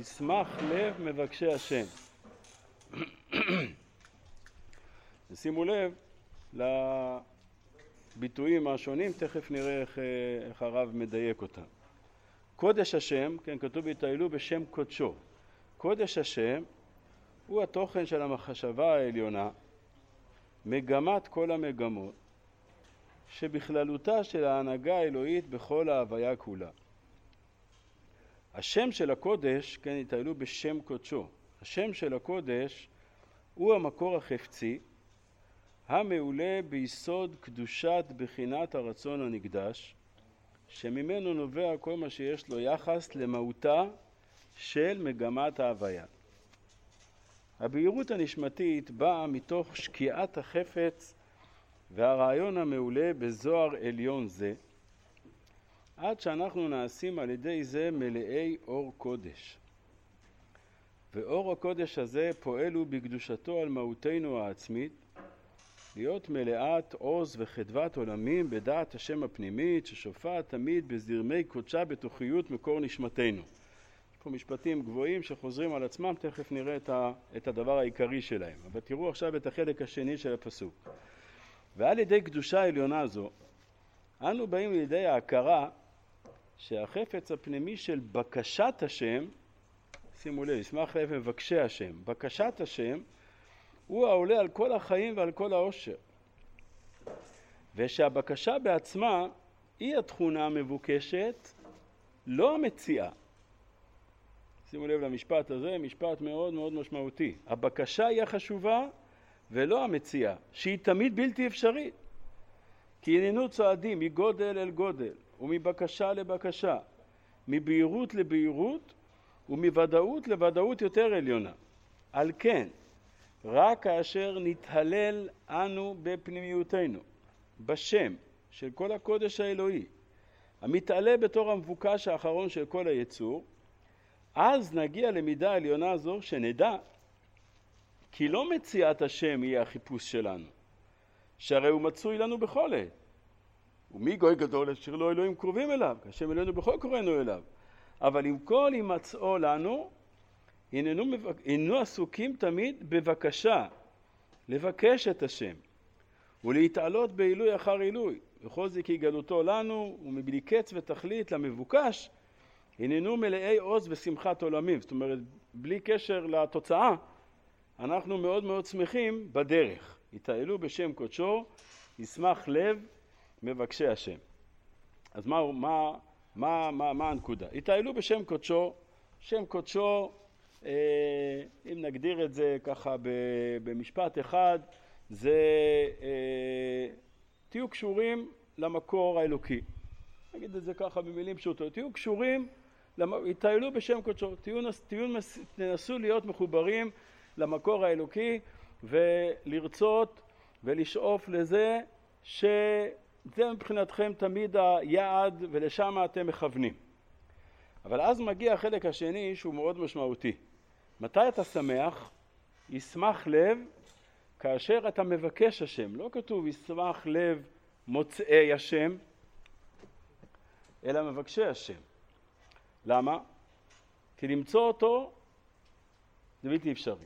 ישמח לב מבקשי השם. שימו לב לביטויים השונים, תכף נראה איך הרב מדייק אותם. קודש השם, כן, כתוב יתהללו בשם קודשו. קודש השם הוא התוכן של המחשבה העליונה, מגמת כל המגמות, שבכללותה של ההנהגה האלוהית בכל ההוויה כולה. השם של הקודש, כן, יתהללו בשם קודשו. השם של הקודש הוא המקור החפצי, המעולה ביסוד קדושת בחינת הרצון הנקדש, שממנו נובע כל מה שיש לו יחס למהותה של מגמת ההוויה. הבהירות הנשמתית באה מתוך שקיעת החפץ והרעיון המעולה בזוהר עליון זה, עד שאנחנו נעשים על ידי זה מלאי אור קודש. ואור הקודש הזה פועל הוא בקדושתו על מהותנו העצמית, להיות מלאת עוז וחדוות עולמים בדעת השם הפנימית ששופעת תמיד בזרמי קודשה בתוכיות מקור נשמתנו. יש פה משפטים גבוהים שחוזרים על עצמם, תכף נראה את הדבר העיקרי שלהם. אבל תראו עכשיו את החלק השני של הפסוק. ועל ידי קדושה עליונה זו, אנו באים לידי ההכרה שהחפץ הפנימי של בקשת השם, שימו לב, ישמח לב מבקשי השם, בקשת השם, הוא העולה על כל החיים ועל כל העושר. ושהבקשה בעצמה היא התכונה המבוקשת, לא המציאה. שימו לב למשפט הזה, משפט מאוד מאוד משמעותי. הבקשה היא החשובה ולא המציאה, שהיא תמיד בלתי אפשרית. כי איננו צועדים מגודל אל גודל, ומבקשה לבקשה, מבהירות לבהירות, ומוודאות לוודאות יותר עליונה. על כן, רק כאשר נתהלל אנו בפנימיותנו, בשם של כל הקודש האלוהי, המתעלה בתור המבוקש האחרון של כל היצור, אז נגיע למידה עליונה זו שנדע כי לא מציאת השם יהיה החיפוש שלנו, שהרי הוא מצוי לנו בכל עת. ומי גוי גדול אשר לו אלוהים קרובים אליו, השם אלינו בכל קוראינו אליו. אבל עם כל הימצאו לנו, הננו עסוקים תמיד בבקשה, לבקש את השם, ולהתעלות בעילוי אחר עילוי, וכל זה כי גלותו לנו, ומבלי קץ ותכלית למבוקש, הננו מלאי עוז ושמחת עולמים. זאת אומרת, בלי קשר לתוצאה, אנחנו מאוד מאוד שמחים בדרך. יתהללו בשם קודשו, ישמח לב מבקשי השם. אז מה הנקודה? יתהללו בשם קודשו, שם קודשו, אם נגדיר את זה ככה במשפט אחד, זה תהיו קשורים למקור האלוקי. נגיד את זה ככה במילים פשוטות, תהיו קשורים, יתהללו בשם קודשו, תנסו להיות מחוברים למקור האלוקי ולרצות ולשאוף לזה שזה מבחינתכם תמיד היעד ולשם אתם מכוונים. אבל אז מגיע החלק השני שהוא מאוד משמעותי. מתי אתה שמח? ישמח לב כאשר אתה מבקש השם. לא כתוב ישמח לב מוצאי השם, אלא מבקשי השם. למה? כי למצוא אותו זה בלתי אפשרי.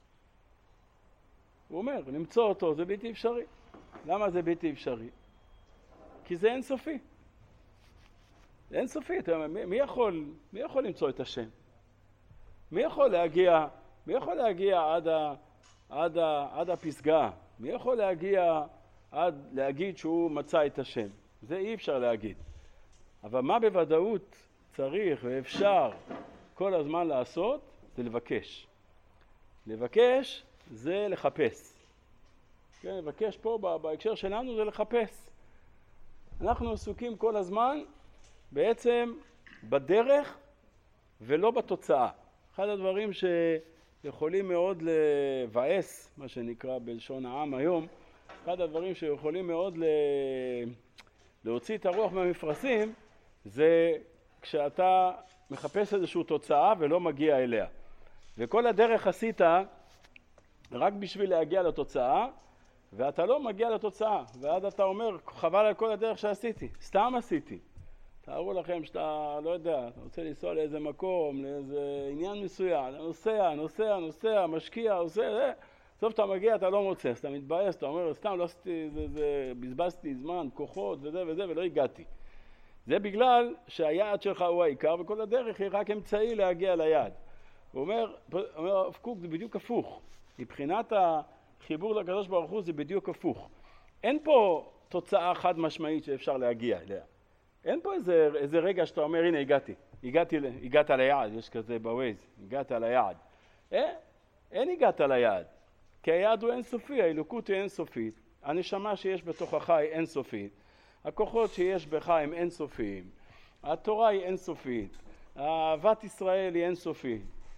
הוא אומר, למצוא אותו זה בלתי אפשרי. למה זה בלתי אפשרי? כי זה אינסופי. זה אינסופי. מי יכול למצוא את השם? מי יכול להגיע עד הפסגה? מי יכול להגיע עד להגיד שהוא מצא את השם? זה אי אפשר להגיד. אבל מה בוודאות צריך ואפשר כל הזמן לעשות? זה לבקש. לבקש זה לחפש. כן, לבקש פה בהקשר שלנו זה לחפש. אנחנו עסוקים כל הזמן בעצם בדרך ולא בתוצאה. אחד הדברים שיכולים מאוד לבאס, מה שנקרא בלשון העם היום, אחד הדברים שיכולים מאוד להוציא את הרוח מהמפרשים, זה כשאתה מחפש איזושהי תוצאה ולא מגיע אליה. וכל הדרך עשית רק בשביל להגיע לתוצאה, ואתה לא מגיע לתוצאה, ועד אתה אומר, חבל על כל הדרך שעשיתי, סתם עשיתי. תארו לכם שאתה, לא יודע, אתה רוצה לנסוע לאיזה מקום, לאיזה עניין מסוים, נוסע, משקיע, עושה, בסוף אתה מגיע, אתה לא מוצא, אז אתה מתבאס, אתה אומר, סתם לא עשיתי, בזבזתי זמן, כוחות וזה, ולא הגעתי. זה בגלל שהיעד שלך הוא העיקר, וכל הדרך היא רק אמצעי להגיע ליעד. הוא אומר, הרב קוק, זה בדיוק הפוך. מבחינת החיבור לקדוש ברוך הוא זה בדיוק הפוך. אין פה תוצאה חד משמעית שאפשר להגיע אליה. אין פה איזה רגע שאתה אומר, הנה הגעת ליעד, יש כזה בווייז, הגעת ליעד. אין הגעת ליעד, כי היעד הוא אינסופי, האלוקות היא אינסופית, הנשמה שיש בתוכך היא אינסופית, הכוחות שיש בך הם אינסופיים, התורה היא אינסופית, אהבת ישראל היא אינסופית,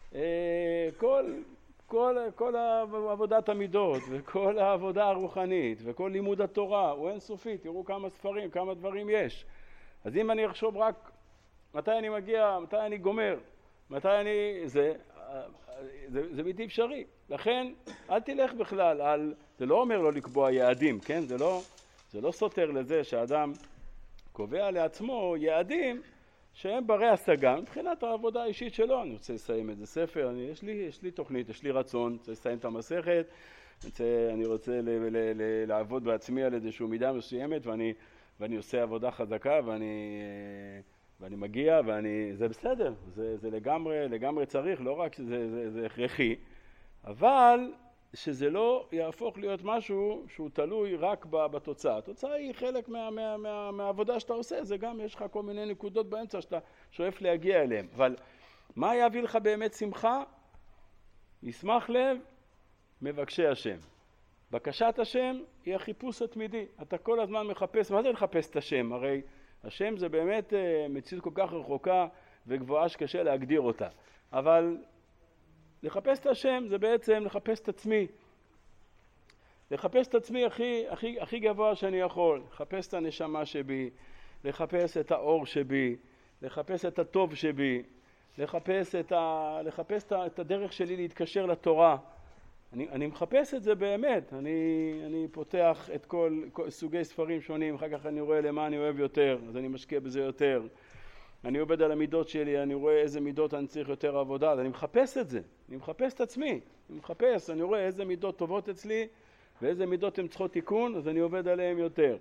כל עבודת המידות וכל העבודה הרוחנית וכל לימוד התורה הוא אינסופי. תראו כמה ספרים, כמה דברים יש. אז אם אני אחשוב רק מתי אני מגיע, מתי אני גומר, מתי אני... זה בלתי אפשרי. לכן אל תלך בכלל זה לא אומר לא לקבוע יעדים, כן? זה לא סותר לזה שהאדם קובע לעצמו יעדים שהם ברי השגה מבחינת העבודה האישית שלו. אני רוצה לסיים איזה ספר, יש לי תוכנית, יש לי רצון, אני רוצה לסיים את המסכת, אני רוצה לעבוד בעצמי על איזושהי מידה מסוימת, ואני עושה עבודה חזקה, ואני מגיע, זה בסדר, זה לגמרי צריך, לא רק שזה הכרחי, אבל שזה לא יהפוך להיות משהו שהוא תלוי רק בתוצאה. התוצאה היא חלק מהעבודה שאתה עושה, זה גם יש לך כל מיני נקודות באמצע שאתה שואף להגיע אליהם. אבל מה יביא לך באמת שמחה? ישמח לב, מבקשי השם. בקשת השם היא החיפוש התמידי. אתה כל הזמן מחפש, מה זה לחפש את השם? הרי השם זה באמת מציאות כל כך רחוקה וגבוהה שקשה להגדיר אותה. אבל לחפש את השם זה בעצם לחפש את עצמי. לחפש את עצמי הכי גבוה שאני יכול. לחפש את הנשמה שבי, לחפש את האור שבי, לחפש את הטוב שבי, לחפש את הדרך שלי להתקשר לתורה. אני מחפש את זה באמת. אני פותח את כל סוגי ספרים שונים, אחר כך אני רואה למה אני אוהב יותר, אז אני משקיע בזה יותר. אני עובד על המידות שלי, אני רואה איזה מידות אני צריך יותר עבודה, אז אני מחפש את זה, אני מחפש את עצמי, אני רואה איזה מידות טובות אצלי, ואיזה מידות הן צריכות תיקון, אז אני עובד עליהן יותר.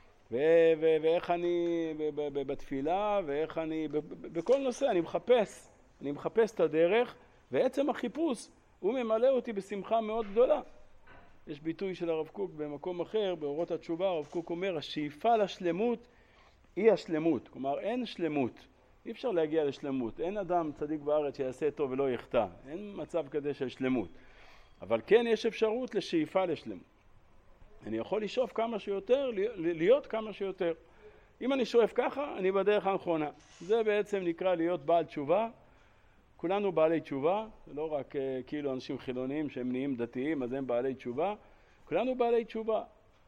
ואיך אני בתפילה, ואיך אני, בכל נושא אני מחפש את הדרך, ועצם החיפוש הוא ממלא אותי בשמחה מאוד גדולה. יש ביטוי של הרב קוק במקום אחר, באורות התשובה, הרב קוק אומר, השאיפה לשלמות היא השלמות, כלומר אין שלמות. אי אפשר להגיע לשלמות, אין אדם צדיק בארץ שיעשה טוב ולא יחטא, אין מצב כזה של שלמות, אבל כן יש אפשרות לשאיפה לשלמות. אני יכול לשאוף כמה שיותר, להיות כמה שיותר. אם אני שואף ככה, אני בדרך הנכונה. זה בעצם נקרא להיות בעל תשובה. כולנו בעלי תשובה, לא רק כאילו אנשים חילוניים שהם נהיים דתיים, אז הם בעלי תשובה. כולנו בעלי תשובה.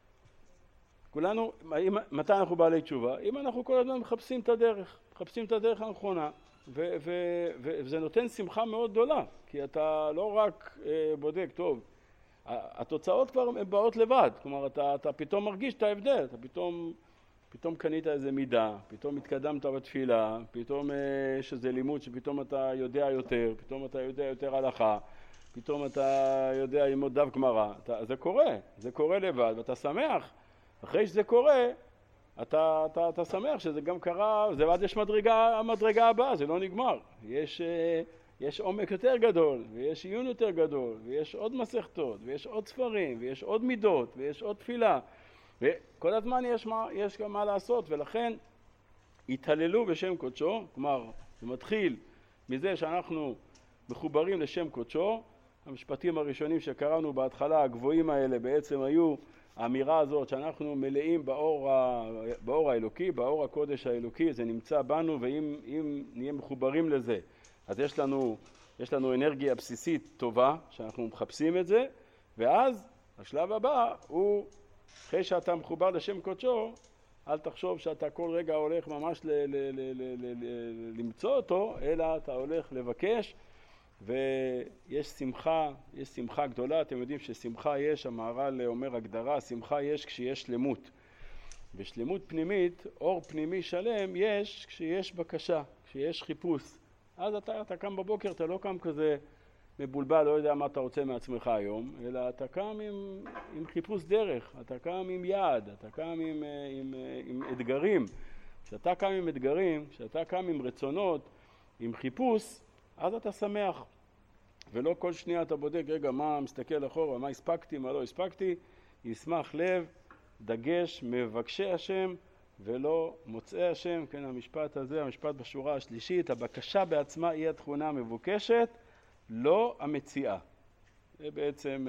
כולנו, מתי אנחנו בעלי תשובה? אם אנחנו כל הזמן מחפשים את הדרך הנכונה, וזה נותן שמחה מאוד גדולה, כי אתה לא רק בודק, טוב, התוצאות כבר באות לבד, כלומר אתה פתאום מרגיש את ההבדל, אתה פתאום קנית איזה מידה, פתאום התקדמת בתפילה, פתאום יש איזה לימוד שפתאום אתה יודע יותר, פתאום אתה יודע יותר הלכה, פתאום אתה יודע ללמוד דף גמרא, זה קורה לבד, ואתה שמח. אחרי שזה קורה, אתה שמח שזה גם קרה, זה ועד יש המדרגה הבאה, זה לא נגמר. יש עומק יותר גדול, ויש עיון יותר גדול, ויש עוד מסכתות, ויש עוד ספרים, ויש עוד מידות, ויש עוד תפילה. וכל הזמן יש גם מה לעשות, ולכן התהללו בשם קודשו, כלומר, זה מתחיל מזה שאנחנו מחוברים לשם קודשו. המשפטים הראשונים שקראנו בהתחלה, הגבוהים האלה בעצם היו האמירה הזאת שאנחנו מלאים באור האלוקי, באור הקודש האלוקי, זה נמצא בנו, ואם נהיה מחוברים לזה, אז יש לנו אנרגיה בסיסית טובה, שאנחנו מחפשים את זה, ואז השלב הבא הוא, אחרי שאתה מחובר לשם קודשו, אל תחשוב שאתה כל רגע הולך ממש למצוא אותו, אלא אתה הולך לבקש, ויש שמחה גדולה. אתם יודעים ששמחה יש, המהר"ל אומר הגדרה, שמחה יש כשיש שלמות. בשלמות פנימית, אור פנימי שלם, יש כשיש בקשה, כשיש חיפוש. אז אתה קם בבוקר, אתה לא קם כזה מבולבל, לא יודע מה אתה רוצה מעצמך היום, אלא אתה קם עם חיפוש דרך, אתה קם עם יעד, אתה קם עם אתגרים. כשאתה קם עם אתגרים, כשאתה קם עם רצונות, עם חיפוש, אז אתה שמח. ולא כל שנייה אתה בודק, רגע, מה מסתכל אחורה, מה הספקתי, מה לא הספקתי, ישמח לב, דגש, מבקשי השם ולא מוצאי השם. כן, המשפט הזה, המשפט בשורה השלישית, הבקשה בעצמה היא התכונה המבוקשת, לא המציאה. זה בעצם,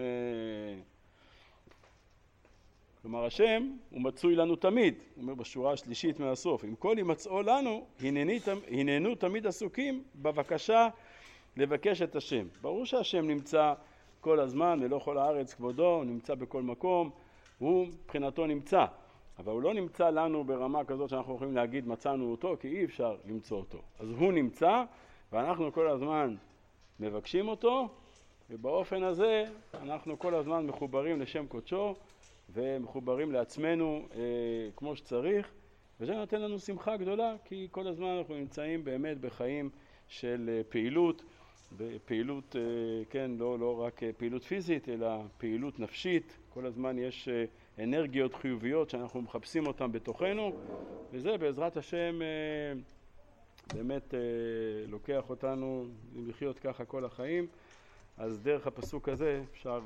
כלומר השם הוא מצוי לנו תמיד, הוא אומר בשורה השלישית מהסוף, עם כל ימצאו לנו, הננו תמיד עסוקים בבקשה לבקש את השם. ברור שהשם נמצא כל הזמן, ולא כל הארץ כבודו, הוא נמצא בכל מקום, הוא מבחינתו נמצא, אבל הוא לא נמצא לנו ברמה כזאת שאנחנו יכולים להגיד מצאנו אותו, כי אי אפשר למצוא אותו. אז הוא נמצא, ואנחנו כל הזמן מבקשים אותו, ובאופן הזה אנחנו כל הזמן מחוברים לשם קודשו, ומחוברים לעצמנו כמו שצריך, וזה נותן לנו שמחה גדולה, כי כל הזמן אנחנו נמצאים באמת בחיים של פעילות, בפעילות, כן, לא רק פעילות פיזית, אלא פעילות נפשית. כל הזמן יש אנרגיות חיוביות שאנחנו מחפשים אותן בתוכנו, וזה בעזרת השם באמת לוקח אותנו לחיות ככה כל החיים. אז דרך הפסוק הזה אפשר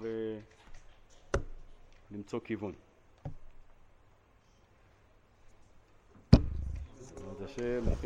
למצוא כיוון. בעזרת השם